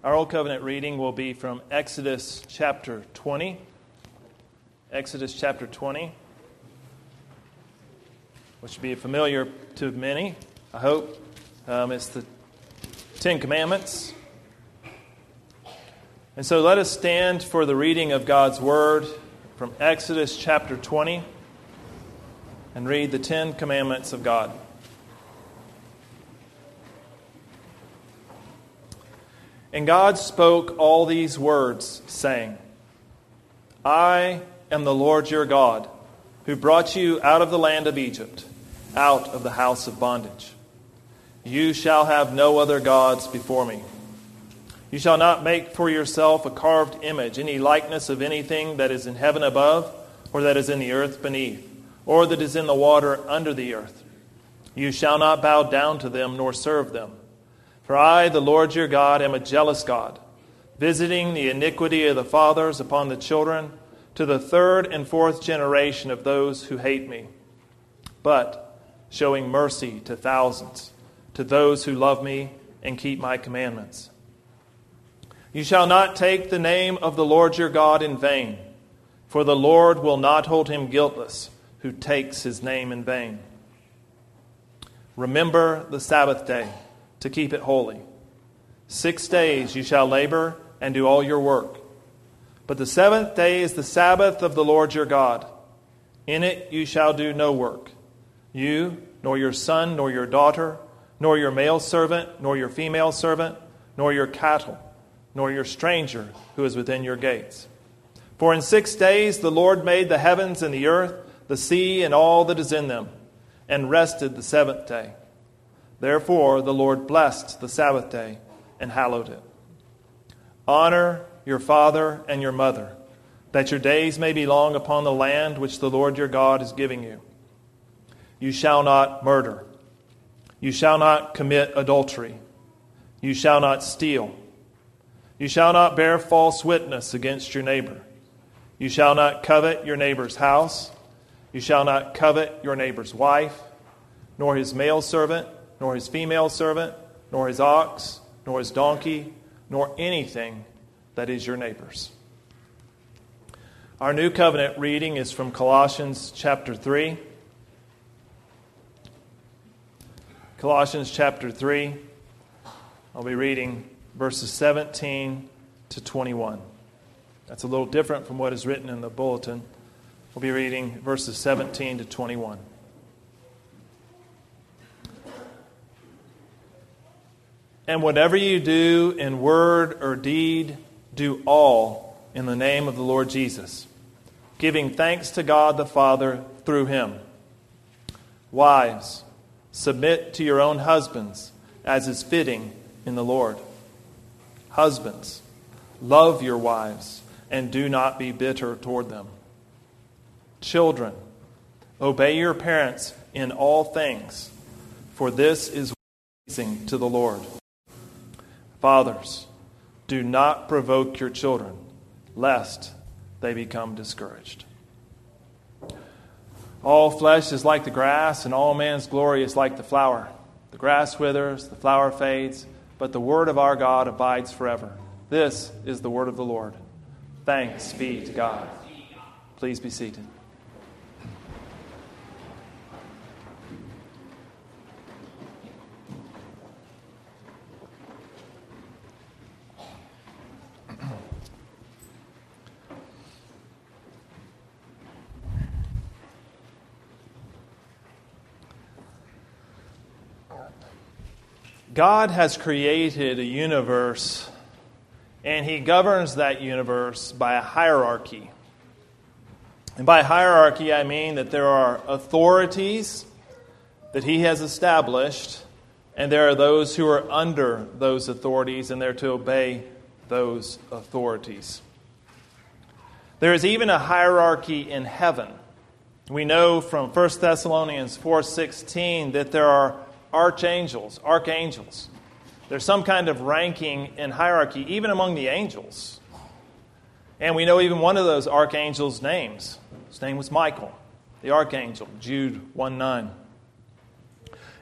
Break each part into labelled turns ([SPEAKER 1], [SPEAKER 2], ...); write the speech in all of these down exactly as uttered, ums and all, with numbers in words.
[SPEAKER 1] Our Old Covenant reading will be from Exodus chapter twenty. Exodus chapter twenty, which should be familiar to many, I hope. Um, it's the Ten Commandments. And so let us stand for the reading of God's Word from Exodus chapter twenty and read the Ten Commandments of God. And God spoke all these words, saying, I am the Lord your God, who brought you out of the land of Egypt, out of the house of bondage. You shall have no other gods before me. You shall not make for yourself a carved image, any likeness of anything that is in heaven above, or that is in the earth beneath, or that is in the water under the earth. You shall not bow down to them nor serve them. For I, the Lord your God, am a jealous God, visiting the iniquity of the fathers upon the children, to the third and fourth generation of those who hate me, but showing mercy to thousands, to those who love me and keep my commandments. You shall not take the name of the Lord your God in vain, for the Lord will not hold him guiltless who takes his name in vain. Remember the Sabbath day, to keep it holy. Six days you shall labor and do all your work. But the seventh day is the Sabbath of the Lord your God. In it you shall do no work, you, nor your son, nor your daughter, nor your male servant, nor your female servant, nor your cattle, nor your stranger who is within your gates. For in six days the Lord made the heavens and the earth, the sea and all that is in them, and rested the seventh day. Therefore the Lord blessed the Sabbath day and hallowed it. Honor your father and your mother, that your days may be long upon the land which the Lord your God is giving you. You shall not murder. You shall not commit adultery. You shall not steal. You shall not bear false witness against your neighbor. You shall not covet your neighbor's house. You shall not covet your neighbor's wife, nor his male servant, nor his female servant, nor his ox, nor his donkey, nor anything that is your neighbor's. Our New Covenant reading is from Colossians chapter three. Colossians chapter three. I'll be reading verses seventeen to twenty-one. That's a little different from what is written in the bulletin. We'll be reading verses seventeen to twenty-one. And whatever you do in word or deed, do all in the name of the Lord Jesus, giving thanks to God the Father through him. Wives, submit to your own husbands, as is fitting in the Lord. Husbands, love your wives, and do not be bitter toward them. Children, obey your parents in all things, for this is pleasing to the Lord. Fathers, do not provoke your children, lest they become discouraged. All flesh is like the grass, and all man's glory is like the flower. The grass withers, the flower fades, but the word of our God abides forever. This is the word of the Lord. Thanks be to God. Please be seated. God has created a universe, and he governs that universe by a hierarchy. And by hierarchy, I mean that there are authorities that he has established, and there are those who are under those authorities, and they're to obey those authorities. There is even a hierarchy in heaven. We know from First Thessalonians four sixteen that there are archangels, archangels. There's some kind of ranking and hierarchy, even among the angels. And we know even one of those archangels' names. His name was Michael, the archangel, Jude one nine.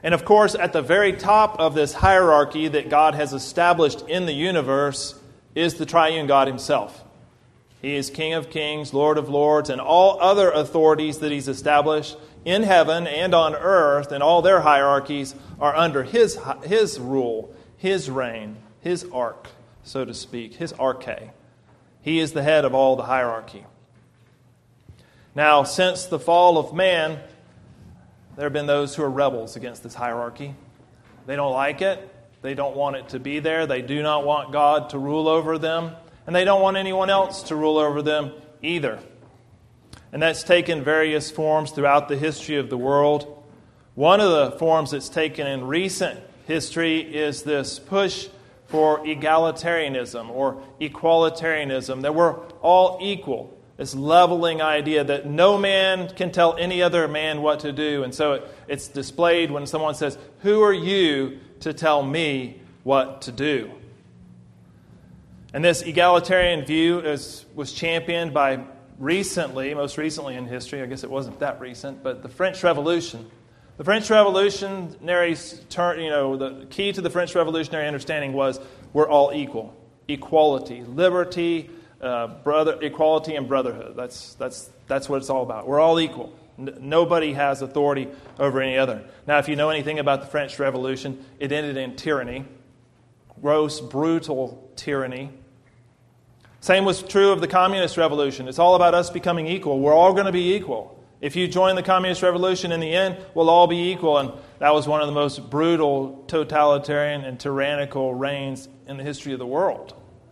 [SPEAKER 1] And of course, at the very top of this hierarchy that God has established in the universe is the triune God himself. He is King of kings, Lord of lords, and all other authorities that he's established in heaven and on earth, and all their hierarchies are under his, his rule, his reign, his ark, so to speak, his arche. He is the head of all the hierarchy. Now, since the fall of man, there have been those who are rebels against this hierarchy. They don't like it. They don't want it to be there. They do not want God to rule over them. And they don't want anyone else to rule over them either. And that's taken various forms throughout the history of the world. One of the forms that's taken in recent history is this push for egalitarianism or equalitarianism, that we're all equal. This leveling idea that no man can tell any other man what to do. And so it, it's displayed when someone says, "Who are you to tell me what to do?" And this egalitarian view is, was championed by recently, most recently in history, I guess it wasn't that recent, but the French Revolution. The French Revolutionary turn, you know, the key to the French Revolutionary understanding was we're all equal. Equality, liberty, uh, brother, equality and brotherhood. That's that's that's what it's all about. We're all equal. N- nobody has authority over any other. Now, if you know anything about the French Revolution, it ended in tyranny, gross, brutal tyranny. Same was true of the Communist Revolution. It's all about us becoming equal. We're all going to be equal. If you join the Communist Revolution, in the end, we'll all be equal. And that was one of the most brutal, totalitarian, and tyrannical reigns in the history of the world.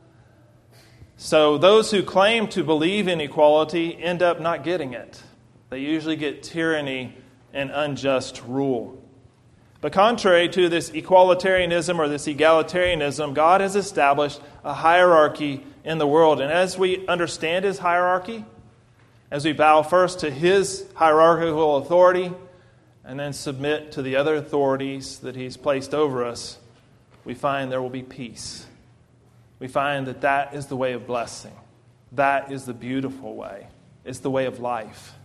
[SPEAKER 1] So those who claim to believe in equality end up not getting it. They usually get tyranny and unjust rule. But contrary to this equalitarianism or this egalitarianism, God has established a hierarchy in the world. And as we understand his hierarchy, as we bow first to his hierarchical authority and then submit to the other authorities that he's placed over us, we find there will be peace. We find that that is the way of blessing. That is the beautiful way. It's the way of life.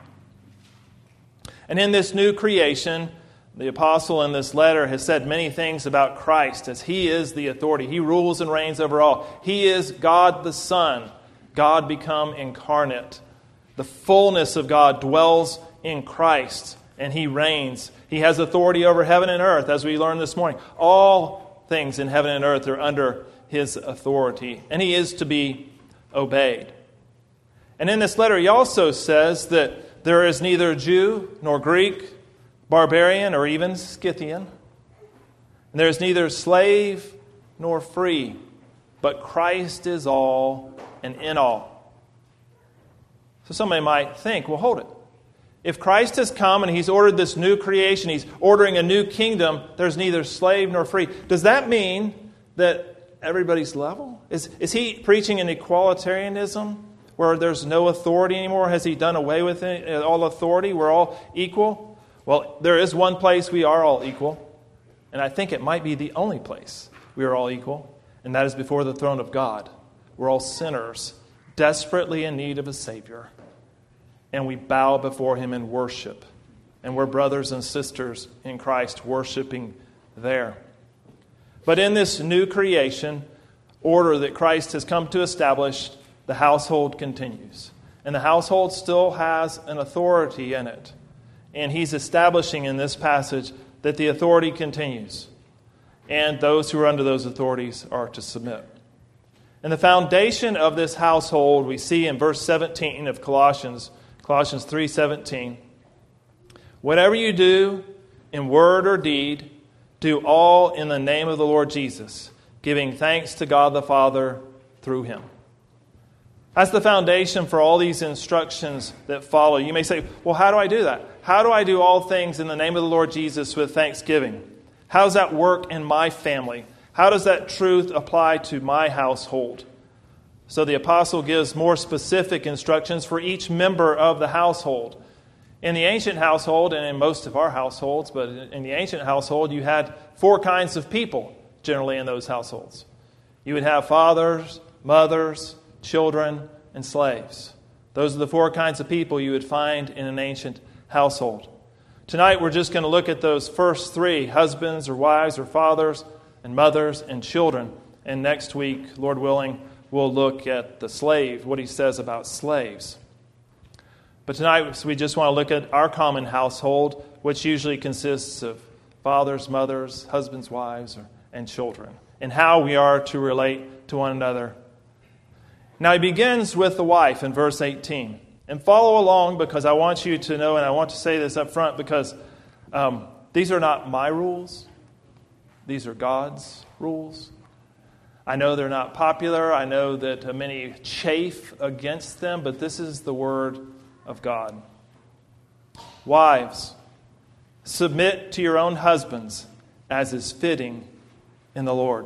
[SPEAKER 1] And in this new creation, the apostle in this letter has said many things about Christ as he is the authority. He rules and reigns over all. He is God the Son, God become incarnate. The fullness of God dwells in Christ, and he reigns. He has authority over heaven and earth, as we learned this morning. All things in heaven and earth are under his authority, and he is to be obeyed. And in this letter, he also says that there is neither Jew nor Greek, barbarian or even Scythian. And there is neither slave nor free, but Christ is all and in all. So somebody might think, well, hold it. If Christ has come and he's ordered this new creation, he's ordering a new kingdom, there's neither slave nor free. Does that mean that everybody's level? Is, is he preaching an equalitarianism where there's no authority anymore? Has he done away with it, all authority? We're all equal? Well, there is one place we are all equal, and I think it might be the only place we are all equal, and that is before the throne of God. We're all sinners, desperately in need of a Savior. And we bow before him in worship. And we're brothers and sisters in Christ worshiping there. But in this new creation order that Christ has come to establish, the household continues. And the household still has an authority in it. And he's establishing in this passage that the authority continues. And those who are under those authorities are to submit. And the foundation of this household we see in verse seventeen of Colossians, Colossians three seventeen. Whatever you do in word or deed, do all in the name of the Lord Jesus, giving thanks to God the Father through him. That's the foundation for all these instructions that follow. You may say, well, how do I do that? How do I do all things in the name of the Lord Jesus with thanksgiving? How does that work in my family? How does that truth apply to my household? So the apostle gives more specific instructions for each member of the household. In the ancient household, and in most of our households, but in the ancient household, you had four kinds of people generally in those households. You would have fathers, mothers, children, and slaves. Those are the four kinds of people you would find in an ancient household. Tonight we're just going to look at those first three, husbands or wives or fathers and mothers and children. And next week, Lord willing, we'll look at the slave, what he says about slaves. But tonight we just want to look at our common household, which usually consists of fathers, mothers, husbands, wives, or, and children, and how we are to relate to one another. Now he begins with the wife in verse eighteen. And follow along, because I want you to know, and I want to say this up front, because um, these are not my rules. These are God's rules. I know they're not popular. I know that uh, many chafe against them, but this is the word of God. Wives, submit to your own husbands as is fitting in the Lord.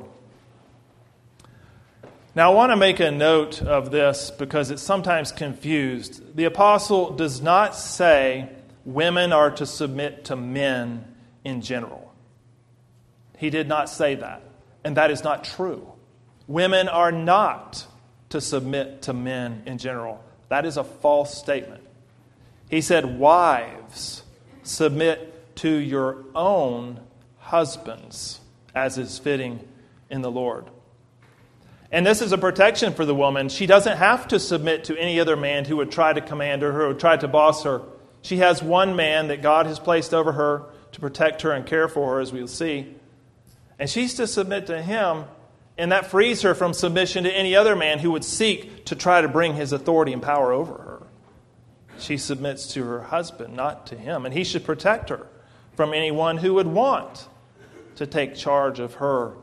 [SPEAKER 1] Now, I want to make a note of this because it's sometimes confused. The apostle does not say women are to submit to men in general. He did not say that, and that is not true. Women are not to submit to men in general. That is a false statement. He said, wives, submit to your own husbands as is fitting in the Lord. And this is a protection for the woman. She doesn't have to submit to any other man who would try to command her, who would try to boss her. She has one man that God has placed over her to protect her and care for her, as we'll see. And she's to submit to him, and that frees her from submission to any other man who would seek to try to bring his authority and power over her. She submits to her husband, not to him. And he should protect her from anyone who would want to take charge of her.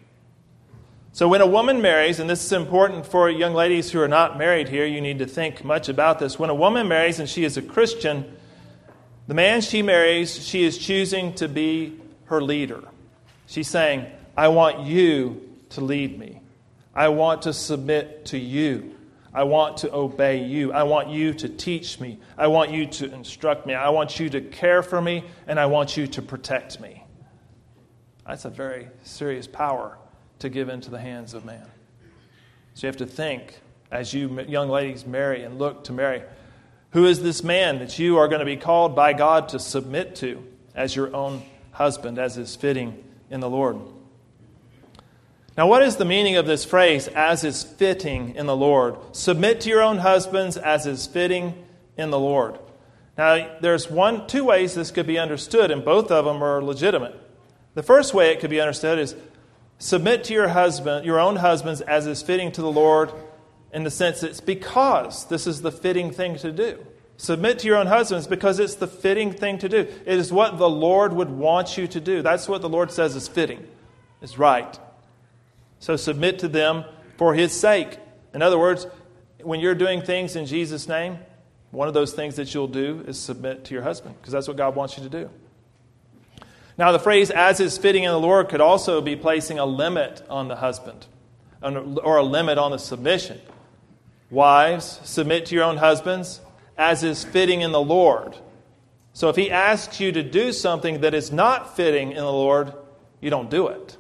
[SPEAKER 1] So when a woman marries, and this is important for young ladies who are not married here, you need to think much about this. When a woman marries and she is a Christian, the man she marries, she is choosing to be her leader. She's saying, I want you to lead me. I want to submit to you. I want to obey you. I want you to teach me. I want you to instruct me. I want you to care for me, and I want you to protect me. That's a very serious power to give into the hands of man. So you have to think, as you young ladies marry and look to marry, who is this man that you are going to be called by God to submit to as your own husband, as is fitting in the Lord? Now, what is the meaning of this phrase, as is fitting in the Lord? Submit to your own husbands as is fitting in the Lord. Now, there's one, two ways this could be understood, and both of them are legitimate. The first way it could be understood is submit to your husband, your own husbands, as is fitting to the Lord, in the sense it's because this is the fitting thing to do. Submit to your own husbands because it's the fitting thing to do. It is what the Lord would want you to do. That's what the Lord says is fitting, is right. So submit to them for His sake. In other words, when you're doing things in Jesus' name, one of those things that you'll do is submit to your husband, because that's what God wants you to do. Now, the phrase, as is fitting in the Lord, could also be placing a limit on the husband, or a limit on the submission. Wives, submit to your own husbands, as is fitting in the Lord. So if he asks you to do something that is not fitting in the Lord, you don't do it.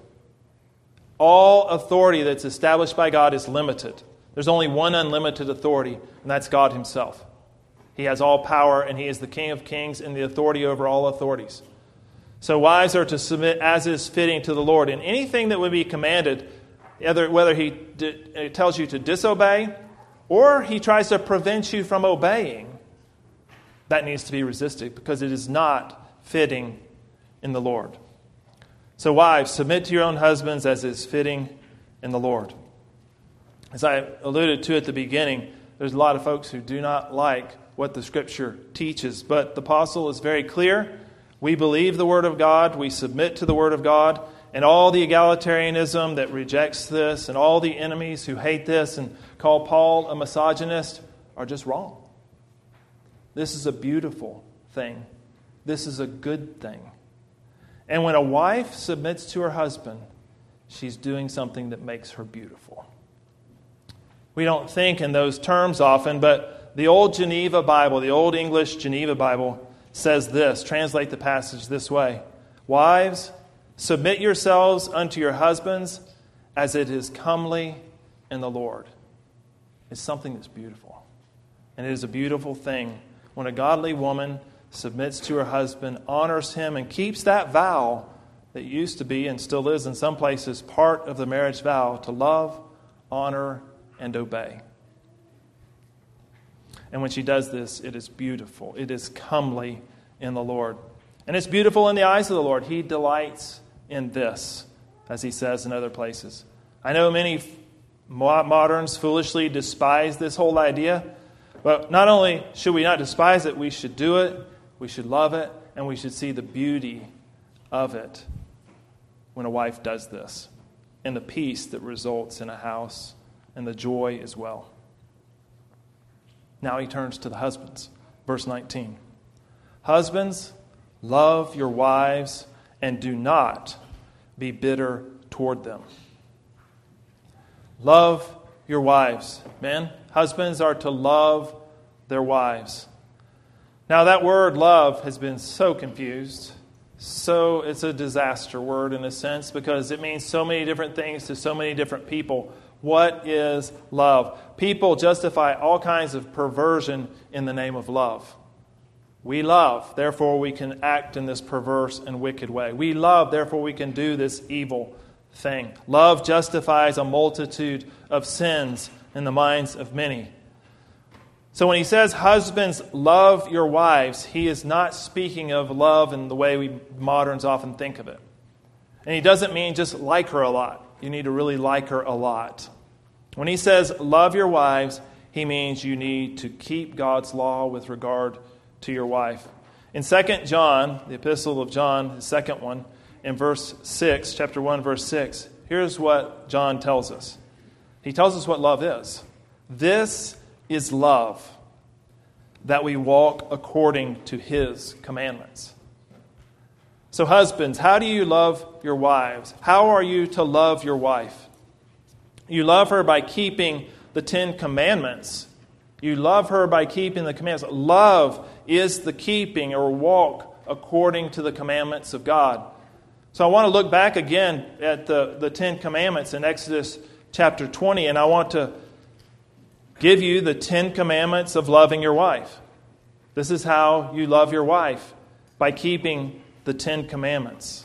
[SPEAKER 1] All authority that's established by God is limited. There's only one unlimited authority, and that's God Himself. He has all power, and He is the King of kings and the authority over all authorities. So wives are to submit as is fitting to the Lord. And anything that would be commanded, whether He di- tells you to disobey or He tries to prevent you from obeying, that needs to be resisted because it is not fitting in the Lord. So wives, submit to your own husbands as is fitting in the Lord. As I alluded to at the beginning, there's a lot of folks who do not like what the Scripture teaches, but the apostle is very clear. We believe the Word of God, we submit to the Word of God, and all the egalitarianism that rejects this and all the enemies who hate this and call Paul a misogynist are just wrong. This is a beautiful thing. This is a good thing. And when a wife submits to her husband, she's doing something that makes her beautiful. We don't think in those terms often, but the old Geneva Bible, the old English Geneva Bible, says this, translate the passage this way. Wives, submit yourselves unto your husbands as it is comely in the Lord. It's something that's beautiful. And it is a beautiful thing when a godly woman submits to her husband, honors him, and keeps that vow that used to be and still is in some places part of the marriage vow to love, honor, and obey. And when she does this, it is beautiful. It is comely in the Lord. And it's beautiful in the eyes of the Lord. He delights in this, as he says in other places. I know many moderns foolishly despise this whole idea, but not only should we not despise it, we should do it, we should love it, and we should see the beauty of it when a wife does this, and the peace that results in a house, and the joy as well. Now he turns to the husbands. Verse nineteen. Husbands, love your wives and do not be bitter toward them. Love your wives. Men, husbands are to love their wives. Now that word love has been so confused. So it's a disaster word in a sense because it means so many different things to so many different people. What is love? People justify all kinds of perversion in the name of love. We love, therefore we can act in this perverse and wicked way. We love, therefore we can do this evil thing. Love justifies a multitude of sins in the minds of many. So when he says, husbands, love your wives, he is not speaking of love in the way we moderns often think of it. And he doesn't mean just like her a lot. You need to really like her a lot. When he says, love your wives, he means you need to keep God's law with regard to your wife. In Second John, the epistle of John, the second one, in verse six, chapter one, verse six, here's what John tells us. He tells us what love is. This is love, that we walk according to his commandments. So husbands, how do you love your wives? How are you to love your wife? You love her by keeping the Ten Commandments. You love her by keeping the commandments. Love is the keeping or walk according to the commandments of God. So I want to look back again at the, the Ten Commandments in Exodus chapter twenty, and I want to give you the Ten Commandments of loving your wife. This is how you love your wife, by keeping the Ten Commandments.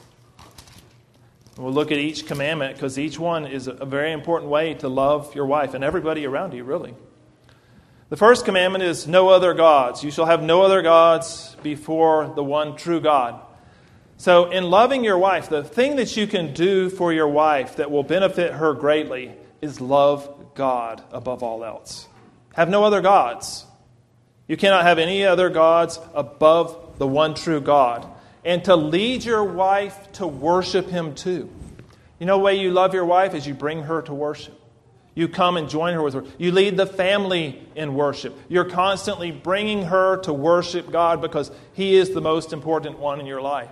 [SPEAKER 1] We'll look at each commandment because each one is a very important way to love your wife and everybody around you, really. The first commandment is no other gods. You shall have no other gods before the one true God. So in loving your wife, the thing that you can do for your wife that will benefit her greatly is love God above all else. Have no other gods. You cannot have any other gods above the one true God. And to lead your wife to worship him too. You know the way you love your wife is you bring her to worship. You come and join her with her. You lead the family in worship. You're constantly bringing her to worship God because he is the most important one in your life.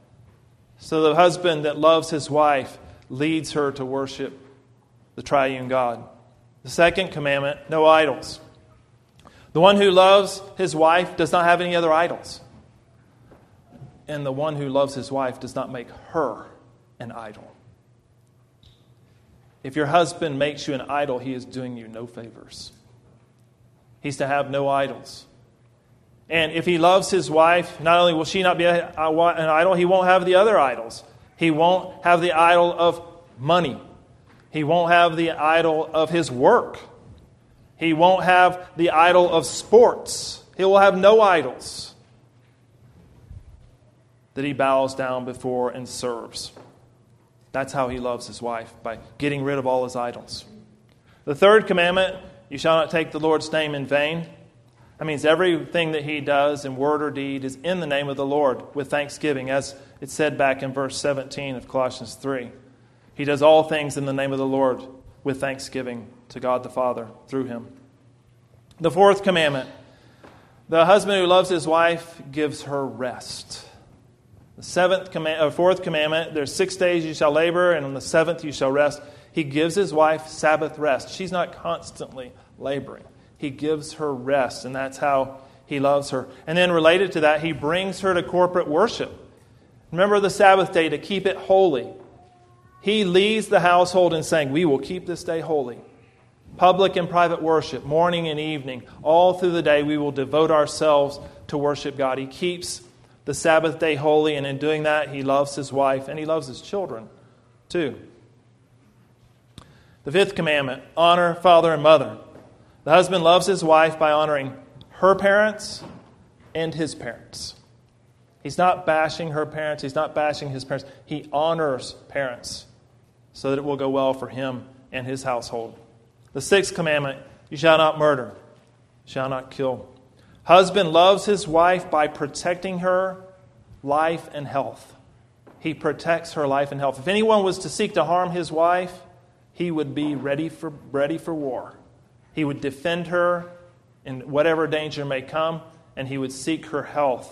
[SPEAKER 1] So the husband that loves his wife leads her to worship the triune God. The second commandment, no idols. The one who loves his wife does not have any other idols. And the one who loves his wife does not make her an idol. If your husband makes you an idol, he is doing you no favors. He's to have no idols. And if he loves his wife, not only will she not be a, a, an idol, he won't have the other idols. He won't have the idol of money. He won't have the idol of his work. He won't have the idol of sports. He will have no idols that he bows down before and serves. That's how he loves his wife, by getting rid of all his idols. The third commandment, you shall not take the Lord's name in vain. That means everything that he does in word or deed is in the name of the Lord with thanksgiving, as it said back in verse seventeen of Colossians three. He does all things in the name of the Lord with thanksgiving to God the Father through him. The fourth commandment, the husband who loves his wife gives her rest. The seventh command, or fourth commandment, there's six days you shall labor, and on the seventh you shall rest. He gives his wife Sabbath rest. She's not constantly laboring. He gives her rest, and that's how he loves her. And then related to that, he brings her to corporate worship. Remember the Sabbath day to keep it holy. He leads the household in saying, we will keep this day holy. Public and private worship, morning and evening, all through the day we will devote ourselves to worship God. He keeps the Sabbath day holy, and in doing that, he loves his wife and he loves his children too. The fifth commandment, honor father and mother. The husband loves his wife by honoring her parents and his parents. He's not bashing her parents. He's not bashing his parents. He honors parents so that it will go well for him and his household. The sixth commandment, you shall not murder, shall not kill. Husband loves his wife by protecting her life and health. He protects her life and health. If anyone was to seek to harm his wife, he would be ready for, ready for war. He would defend her in whatever danger may come, and he would seek her health.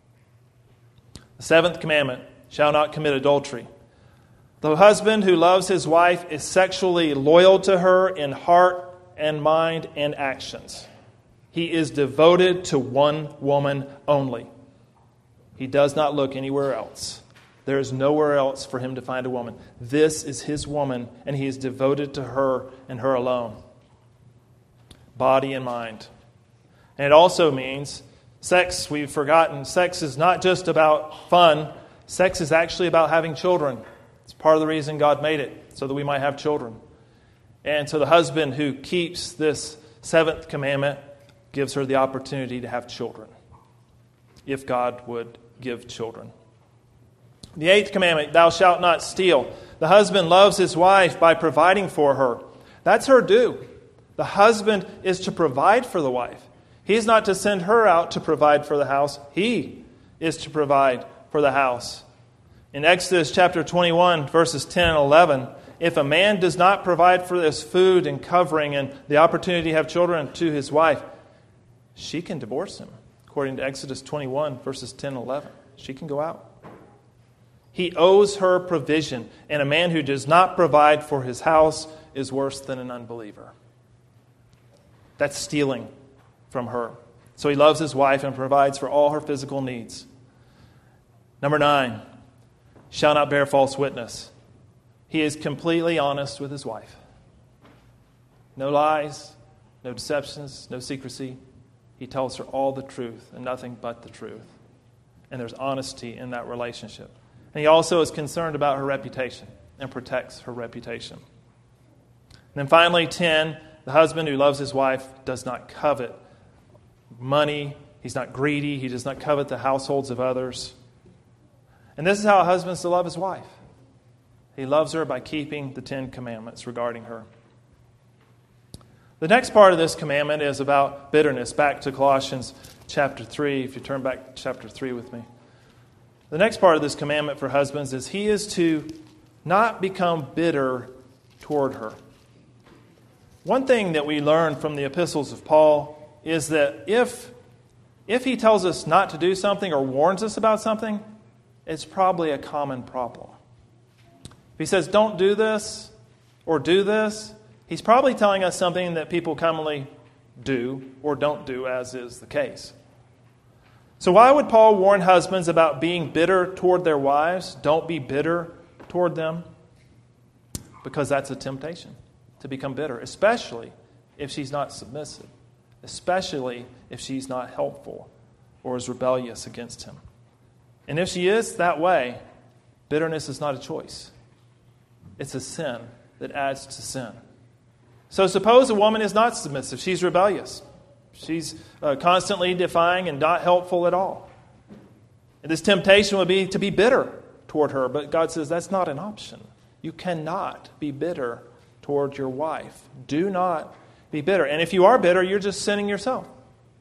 [SPEAKER 1] The seventh commandment, shall not commit adultery. The husband who loves his wife is sexually loyal to her in heart and mind and actions. He is devoted to one woman only. He does not look anywhere else. There is nowhere else for him to find a woman. This is his woman, and he is devoted to her and her alone. Body and mind. And it also means sex, we've forgotten, sex is not just about fun. Sex is actually about having children. It's part of the reason God made it, so that we might have children. And so the husband who keeps this seventh commandment gives her the opportunity to have children, if God would give children. The eighth commandment, thou shalt not steal. The husband loves his wife by providing for her. That's her due. The husband is to provide for the wife. He's not to send her out to provide for the house. He is to provide for the house. In Exodus chapter twenty-one, verses ten and eleven, if a man does not provide for this food and covering and the opportunity to have children to his wife, she can divorce him. According to Exodus twenty-one, verses ten and eleven. She can go out. He owes her provision, and a man who does not provide for his house is worse than an unbeliever. That's stealing from her. So he loves his wife and provides for all her physical needs. Number nine, shall not bear false witness. He is completely honest with his wife. No lies, no deceptions, no secrecy. He tells her all the truth and nothing but the truth. And there's honesty in that relationship. And he also is concerned about her reputation and protects her reputation. And then finally, ten, the husband who loves his wife does not covet money. He's not greedy. He does not covet the households of others. And this is how a husband is to love his wife. He loves her by keeping the Ten Commandments regarding her. The next part of this commandment is about bitterness. Back to Colossians chapter three, if you turn back to chapter three with me. The next part of this commandment for husbands is he is to not become bitter toward her. One thing that we learn from the epistles of Paul is that if, if he tells us not to do something or warns us about something, it's probably a common problem. If he says, don't do this or do this, he's probably telling us something that people commonly do or don't do, as is the case. So why would Paul warn husbands about being bitter toward their wives? Don't be bitter toward them. Because that's a temptation, to become bitter, especially if she's not submissive, especially if she's not helpful or is rebellious against him. And if she is that way, bitterness is not a choice. It's a sin that adds to sin. So suppose a woman is not submissive. She's rebellious. She's uh, constantly defying and not helpful at all. And this temptation would be to be bitter toward her. But God says that's not an option. You cannot be bitter toward your wife. Do not be bitter. And if you are bitter, you're just sinning yourself.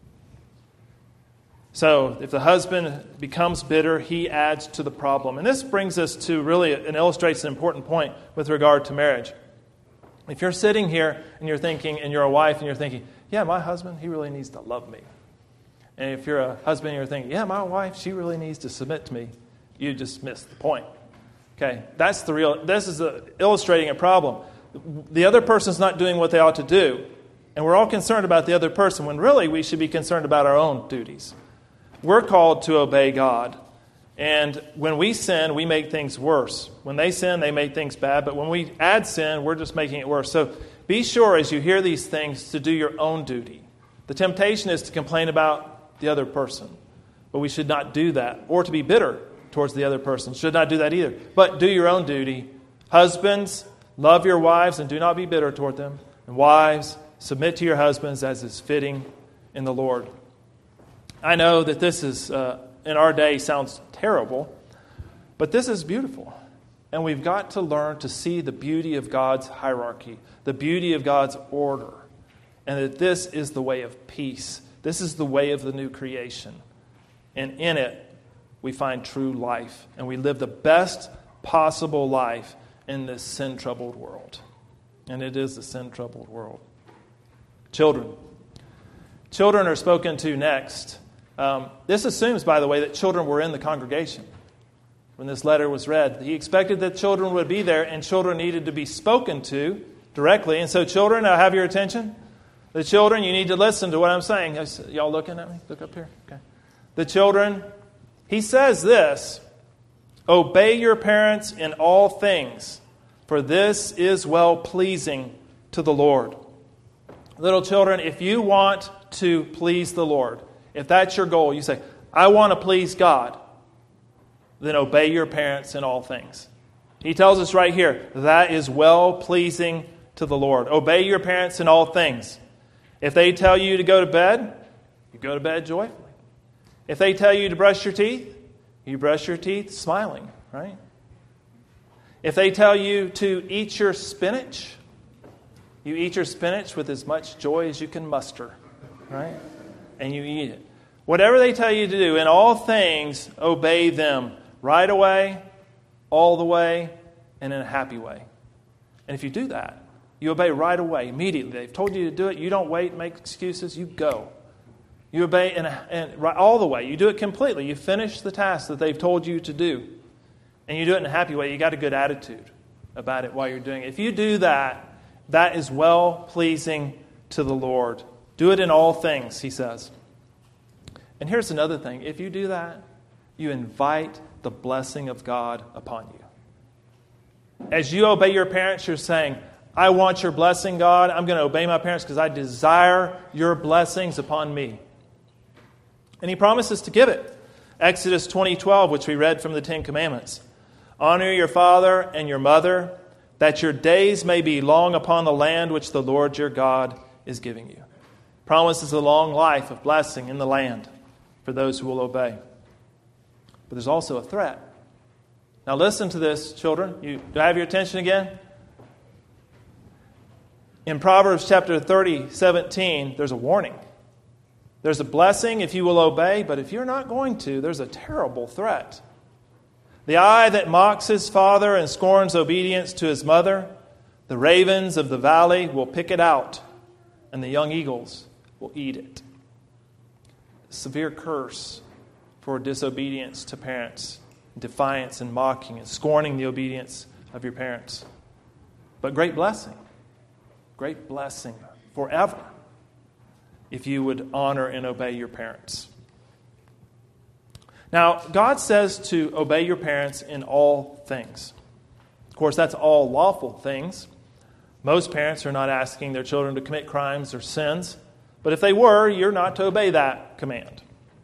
[SPEAKER 1] So if the husband becomes bitter, he adds to the problem. And this brings us to really and illustrates an important point with regard to marriage. If you're sitting here and you're thinking, and you're a wife and you're thinking, yeah, my husband, he really needs to love me. And if you're a husband and you're thinking, yeah, my wife, she really needs to submit to me, you just missed the point. Okay, that's the real, this is a, illustrating a problem. The other person's not doing what they ought to do. And we're all concerned about the other person when really we should be concerned about our own duties. We're called to obey God. And when we sin, we make things worse. When they sin, they make things bad. But when we add sin, we're just making it worse. So Be sure as you hear these things to do your own duty. The temptation is to complain about the other person, but we should not do that, or to be bitter towards the other person. Should not do that either. But do your own duty. Husbands, love your wives and do not be bitter toward them. And wives, submit to your husbands as is fitting in the Lord. I know that this is, uh, in our day, sounds terrible, but this is beautiful. And we've got to learn to see the beauty of God's hierarchy, the beauty of God's order, and that this is the way of peace. This is the way of the new creation. And in it, we find true life, and we live the best possible life in this sin-troubled world. And it is a sin-troubled world. Children. Children are spoken to next. Um, this assumes, by the way, that children were in the congregation when this letter was read. He expected that children would be there, and children needed to be spoken to directly. And so, children, I have your attention. The children, you need to listen to what I'm saying. Y'all looking at me? Look up here. Okay. The children, he says this, obey your parents in all things, for this is well-pleasing to the Lord. Little children, if you want to please the Lord, if that's your goal, you say, I want to please God, then obey your parents in all things. He tells us right here, that is well-pleasing to the Lord. Obey your parents in all things. If they tell you to go to bed, you go to bed joyfully. If they tell you to brush your teeth, you brush your teeth smiling, right? If they tell you to eat your spinach, you eat your spinach with as much joy as you can muster, right? And you eat it. Whatever they tell you to do, in all things, obey them right away, all the way, and in a happy way. And if you do that, you obey right away, immediately. They've told you to do it. You don't wait and make excuses. You go. You obey in a, in, right, all the way. You do it completely. You finish the task that they've told you to do. And you do it in a happy way. You got a good attitude about it while you're doing it. If you do that, that is well-pleasing to the Lord. Do it in all things, he says. And here's another thing. If you do that, you invite the blessing of God upon you. As you obey your parents, you're saying, I want your blessing, God. I'm going to obey my parents because I desire your blessings upon me. And he promises to give it. Exodus twenty twelve, which we read from the Ten Commandments. Honor your father and your mother, that your days may be long upon the land which the Lord your God is giving you. Promises a long life of blessing in the land for those who will obey. But there's also a threat. Now listen to this, children. You, do I have your attention again? In Proverbs chapter thirty, seventeen, there's a warning. There's a blessing if you will obey, but if you're not going to, there's a terrible threat. The eye that mocks his father and scorns obedience to his mother, the ravens of the valley will pick it out, and the young eagles will eat it. Severe curse for disobedience to parents, defiance and mocking and scorning the obedience of your parents. But great blessing, great blessing forever if you would honor and obey your parents. Now, God says to obey your parents in all things. Of course, that's all lawful things. Most parents are not asking their children to commit crimes or sins. But if they were, you're not to obey that command.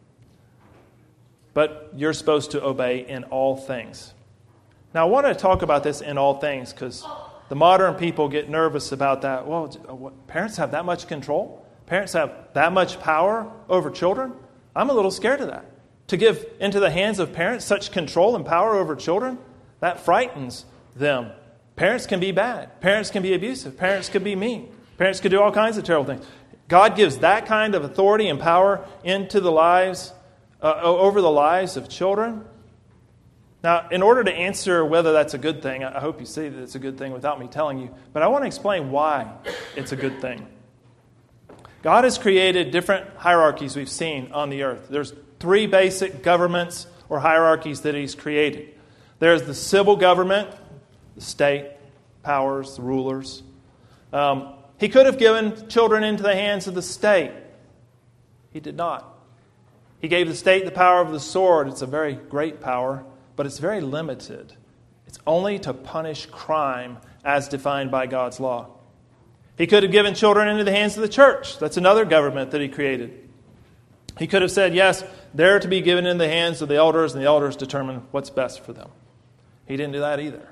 [SPEAKER 1] But you're supposed to obey in all things. Now, I want to talk about this in all things because the modern people get nervous about that. Well, what, parents have that much control? Parents have that much power over children? I'm a little scared of that. To give into the hands of parents such control and power over children, that frightens them. Parents can be bad. Parents can be abusive. Parents can be mean. Parents can do all kinds of terrible things. God gives that kind of authority and power into the lives, uh, over the lives of children. Now, in order to answer whether that's a good thing, I hope you see that it's a good thing without me telling you, but I want to explain why it's a good thing. God has created different hierarchies we've seen on the earth. There's three basic governments or hierarchies that he's created. There's the civil government, the state, powers, the rulers. Um, he could have given children into the hands of the state. He did not. He gave the state the power of the sword. It's a very great power, but it's very limited. It's only to punish crime as defined by God's law. He could have given children into the hands of the church. That's another government that he created. He could have said, yes, they're to be given in the hands of the elders, and the elders determine what's best for them. He didn't do that either.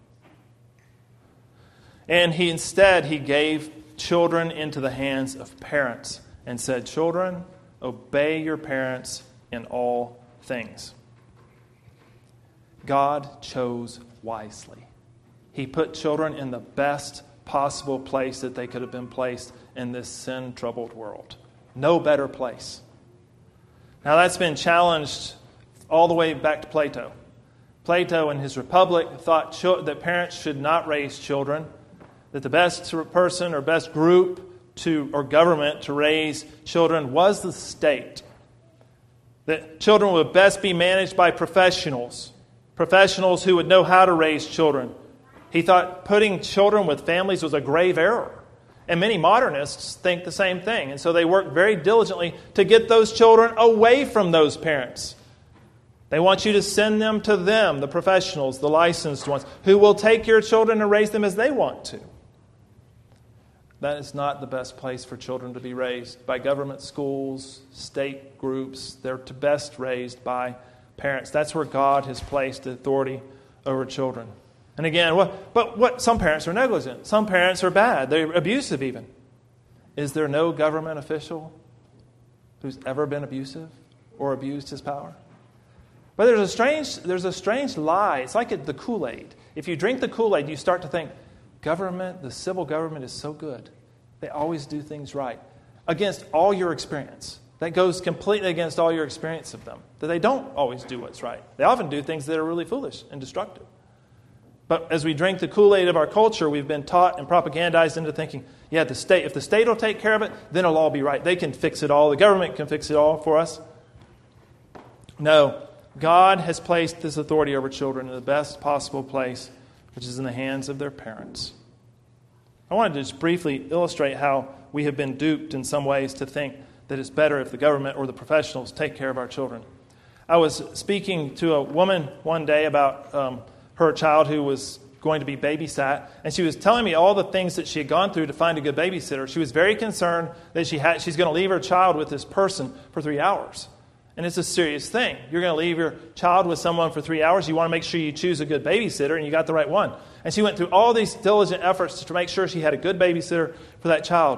[SPEAKER 1] And he instead, he gave children into the hands of parents and said, children, obey your parents in all things. God chose wisely. He put children in the best possible place that they could have been placed in this sin-troubled world. No better place. Now that's been challenged all the way back to Plato. Plato in his Republic thought ch- that parents should not raise children, that the best person or best group to or government to raise children was the state. That children would best be managed by professionals, professionals who would know how to raise children. He thought putting children with families was a grave error. And many modernists think the same thing. And so they work very diligently to get those children away from those parents. They want you to send them to them, the professionals, the licensed ones, who will take your children and raise them as they want to. That is not the best place for children to be raised. By government schools, state groups, they're to best raised by parents. That's where God has placed authority over children. And again, what, but what? Some parents are negligent. Some parents are bad. They're abusive even. Is there no government official who's ever been abusive or abused his power? But there's a strange, there's a strange lie. It's like the Kool-Aid. If you drink the Kool-Aid, you start to think, government, the civil government is so good. They always do things right. Against all your experience. That goes completely against all your experience of them. That they don't always do what's right. They often do things that are really foolish and destructive. But as we drink the Kool-Aid of our culture, we've been taught and propagandized into thinking, yeah, the state, if the state will take care of it, then it'll all be right. They can fix it all. The government can fix it all for us. No, God has placed this authority over children in the best possible place, which is in the hands of their parents. I wanted to just briefly illustrate how we have been duped in some ways to think that it's better if the government or the professionals take care of our children. I was speaking to a woman one day about um, her child who was going to be babysat, and she was telling me all the things that she had gone through to find a good babysitter. She was very concerned that she had she's going to leave her child with this person for three hours. And it's a serious thing. You're going to leave your child with someone for three hours. You want to make sure you choose a good babysitter, and you got the right one. And she went through all these diligent efforts to make sure she had a good babysitter for that child.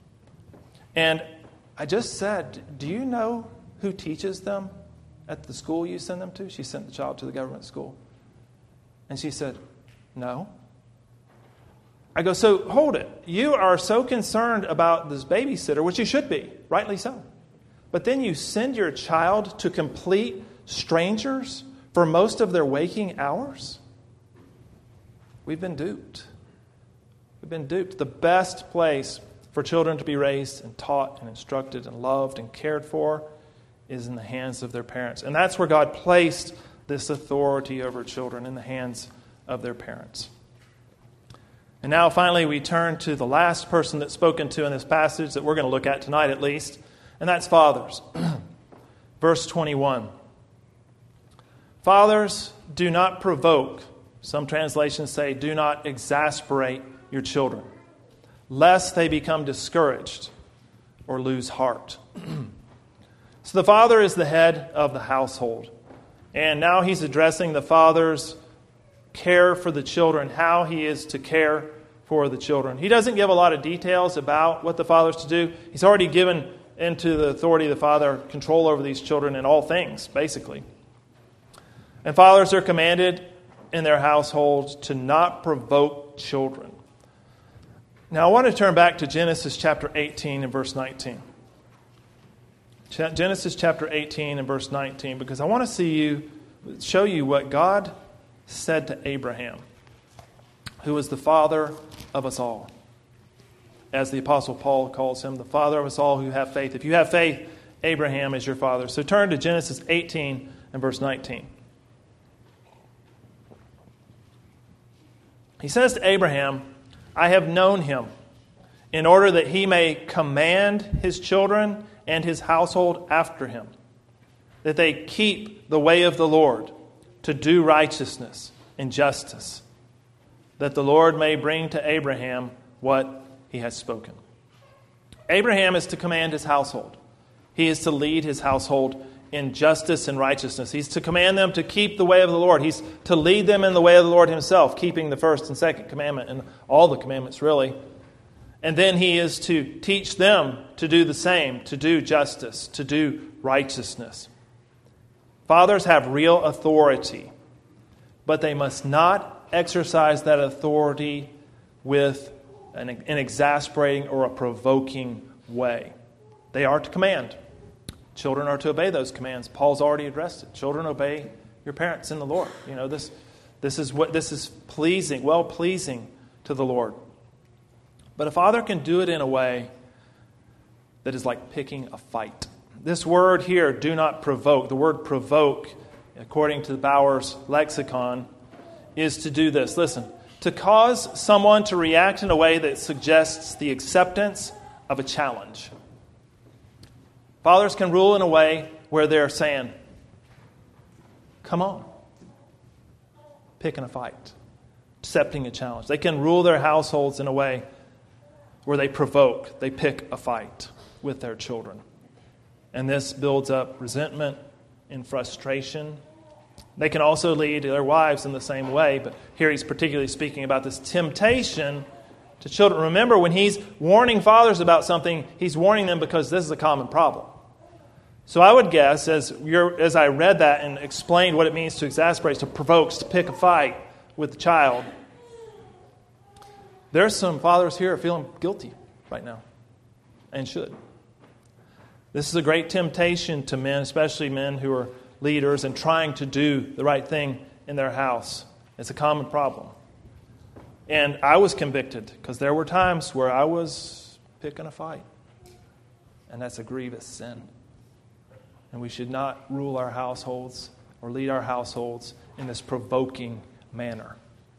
[SPEAKER 1] And I just said, do you know who teaches them at the school you send them to? She sent the child to the government school. And she said, no. I go, so hold it. You are so concerned about this babysitter, which you should be, rightly so. But then you send your child to complete strangers for most of their waking hours? We've been duped. We've been duped. The best place for children to be raised and taught and instructed and loved and cared for is in the hands of their parents. And that's where God placed this authority over children, in the hands of their parents. And now finally we turn to the last person that's spoken to in this passage that we're going to look at tonight at least, and that's fathers. Verse twenty-one. Fathers, do not provoke, some translations say, do not exasperate your children, lest they become discouraged or lose heart. So the father is the head of the household. And now he's addressing the father's care for the children, how he is to care for the children. He doesn't give a lot of details about what the father's to do. He's already given into the authority of the father control over these children in all things, basically. And fathers are commanded in their households to not provoke children. Now I want to turn back to Genesis chapter eighteen and verse nineteen. Genesis chapter eighteen and verse nineteen, because I want to see you, show you what God said to Abraham, who was the father of us all. As the Apostle Paul calls him, the father of us all who have faith. If you have faith, Abraham is your father. So turn to Genesis eighteen and verse nineteen. He says to Abraham, I have known him in order that he may command his children and his household after him, that they keep the way of the Lord to do righteousness and justice, that the Lord may bring to Abraham what he has spoken. Abraham is to command his household. He is to lead his household in justice and righteousness. He's to command them to keep the way of the Lord. He's to lead them in the way of the Lord himself, keeping the first and second commandment and all the commandments, really. And then he is to teach them to do the same, to do justice, to do righteousness. Fathers have real authority, but they must not exercise that authority with an, an exasperating or a provoking way. They are to command. Children are to obey those commands. Paul's already addressed it. Children, obey your parents in the Lord. You know, this this is what this is pleasing, well pleasing to the Lord. But a father can do it in a way that is like picking a fight. This word here, do not provoke, the word provoke, according to the Bowers lexicon, is to do this. Listen, to cause someone to react in a way that suggests the acceptance of a challenge. Fathers can rule in a way where they're saying, come on, picking a fight, accepting a challenge. They can rule their households in a way where they provoke, they pick a fight with their children. And this builds up resentment and frustration. They can also lead their wives in the same way, but here he's particularly speaking about this temptation to children. Remember, when he's warning fathers about something, he's warning them because this is a common problem. So I would guess, as you're, as I read that and explained what it means to exasperate, to provoke, to pick a fight with the child, there's some fathers here feeling guilty right now, and should. This is a great temptation to men, especially men who are leaders and trying to do the right thing in their house. It's a common problem. And I was convicted because there were times where I was picking a fight. And that's a grievous sin. And we should not rule our households or lead our households in this provoking manner.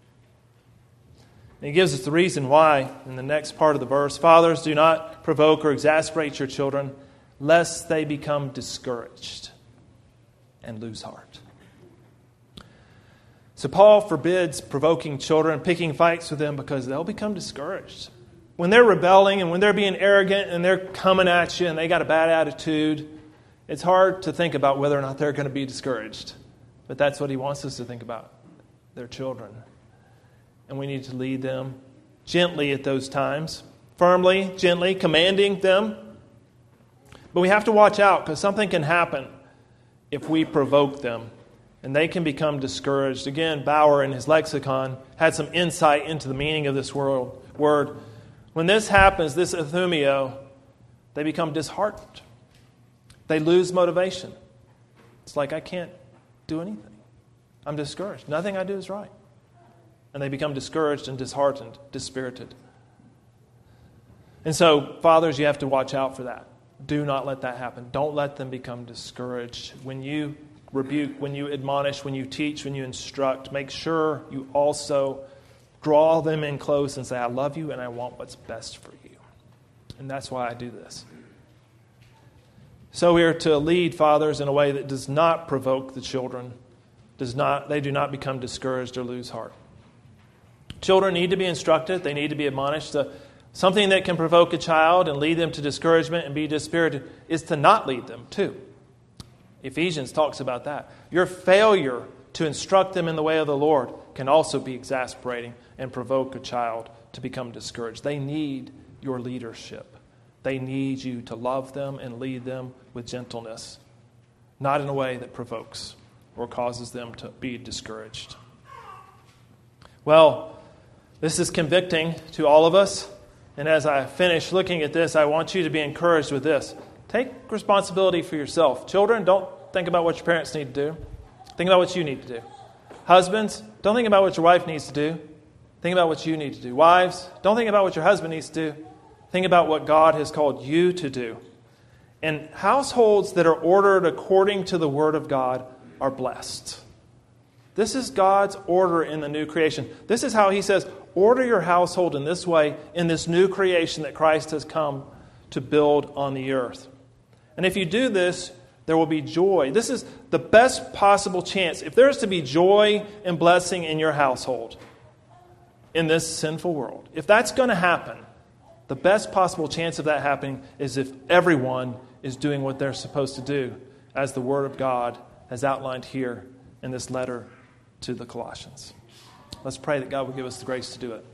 [SPEAKER 1] And he gives us the reason why in the next part of the verse. Fathers, do not provoke or exasperate your children, lest they become discouraged and lose heart. So Paul forbids provoking children, picking fights with them, because they'll become discouraged. When they're rebelling and when they're being arrogant and they're coming at you and they got a bad attitude, it's hard to think about whether or not they're going to be discouraged. But that's what he wants us to think about, their children. And we need to lead them gently at those times, firmly, gently, commanding them. But we have to watch out, because something can happen if we provoke them, and they can become discouraged. Again, Bauer in his lexicon had some insight into the meaning of this word. word. When this happens, this athumio, they become disheartened. They lose motivation. It's like, I can't do anything. I'm discouraged. Nothing I do is right. And they become discouraged and disheartened, dispirited. And so, fathers, you have to watch out for that. Do not let that happen. Don't let them become discouraged. When you rebuke, when you admonish, when you teach, when you instruct, make sure you also draw them in close and say, I love you and I want what's best for you. And that's why I do this. So we are to lead fathers in a way that does not provoke the children. Does not, they do not become discouraged or lose heart. Children need to be instructed. They need to be admonished. The, something that can provoke a child and lead them to discouragement and be dispirited is to not lead them too. Ephesians talks about that. Your failure to instruct them in the way of the Lord can also be exasperating and provoke a child to become discouraged. They need your leadership. They need you to love them and lead them with gentleness, not in a way that provokes or causes them to be discouraged. Well, this is convicting to all of us. And as I finish looking at this, I want you to be encouraged with this. Take responsibility for yourself. Children, don't think about what your parents need to do. Think about what you need to do. Husbands, don't think about what your wife needs to do. Think about what you need to do. Wives, don't think about what your husband needs to do. Think about what God has called you to do. And households that are ordered according to the Word of God are blessed. This is God's order in the new creation. This is how He says, order your household in this way, in this new creation that Christ has come to build on the earth. And if you do this, there will be joy. This is the best possible chance. If there's to be joy and blessing in your household, in this sinful world, if that's going to happen, The best possible chance of that happening is if everyone is doing what they're supposed to do, as the Word of God has outlined here in this letter to the Colossians. Let's pray that God will give us the grace to do it.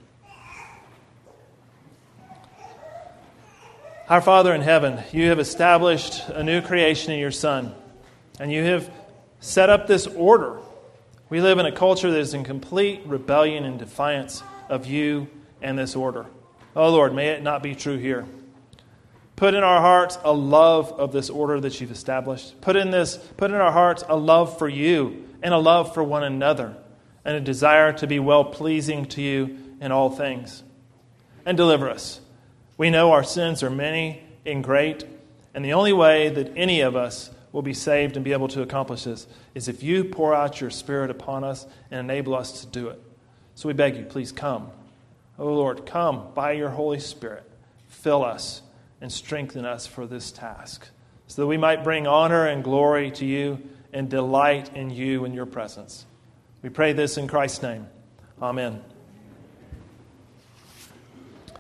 [SPEAKER 1] Our Father in heaven, you have established a new creation in your Son, and you have set up this order. We live in a culture that is in complete rebellion and defiance of you and this order. Oh Lord, may it not be true here. Put in our hearts a love of this order that you've established. Put in this, put in our hearts a love for you and a love for one another and a desire to be well-pleasing to you in all things. And deliver us. We know our sins are many and great, and the only way that any of us will be saved and be able to accomplish this is if you pour out your Spirit upon us and enable us to do it. So we beg you, please come. Oh Lord, come by your Holy Spirit. Fill us and strengthen us for this task, so that we might bring honor and glory to you and delight in you and your presence. We pray this in Christ's name. Amen.